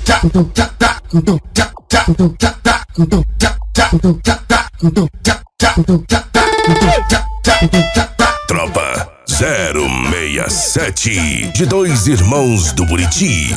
Tropa 067 de dois irmãos do Buriti.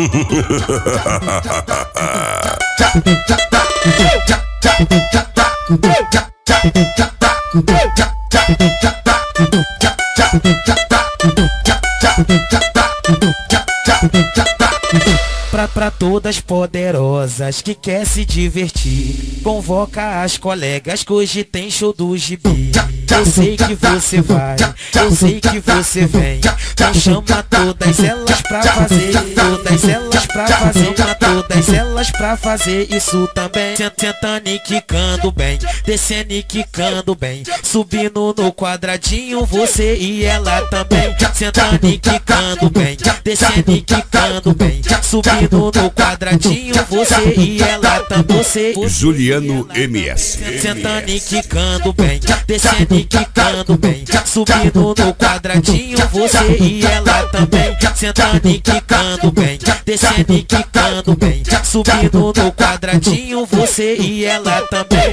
Pra todas poderosas que quer se divertir, convoca as colegas que hoje tem show do Gibi. Eu sei que você vai, eu sei que você vem, então chama todas elas pra fazer, todas elas pra fazer, chama todas elas pra fazer isso também. Sentando e quicando bem, descendo e quicando bem, subindo no quadradinho você e ela também. Sentando e quicando bem, descendo e quicando bem, subindo no quadradinho você e ela também. Você, Juliano MS. sentando e quicando bem, descendo e quicando bem, subindo no quadradinho você e ela também. Sentando e quicando bem, descendo e quicando bem, subindo no quadradinho você e ela também.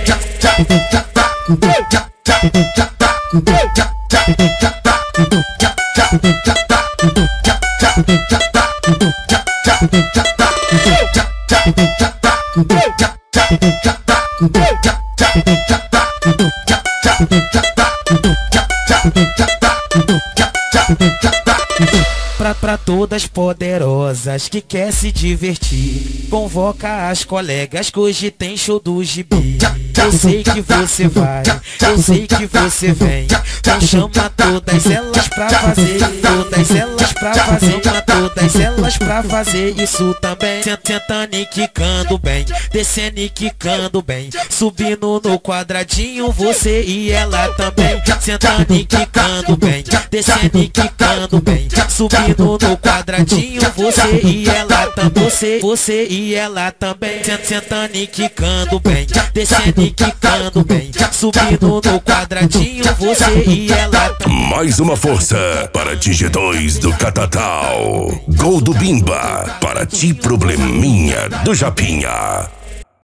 Pra todas poderosas que quer se divertir, convoca as colegas que hoje tem show do Gibi. Eu sei que você vai, eu sei que você vem, então chama todas elas pra fazer, todas elas pra fazer, chama todas elas pra fazer isso também. Sentando e quicando bem, descendo e quicando bem, subindo no quadradinho você e ela também. Sentando e quicando bem, descendo e quicando bem, subindo no quadradinho você e ela também. Você e ela também. Sentando e quicando bem, descendo e quicando bem, subindo no quadradinho você e ela também. Mais uma força para TG2 do Catatal. Gol do Bimba para ti, probleminha do Japinha.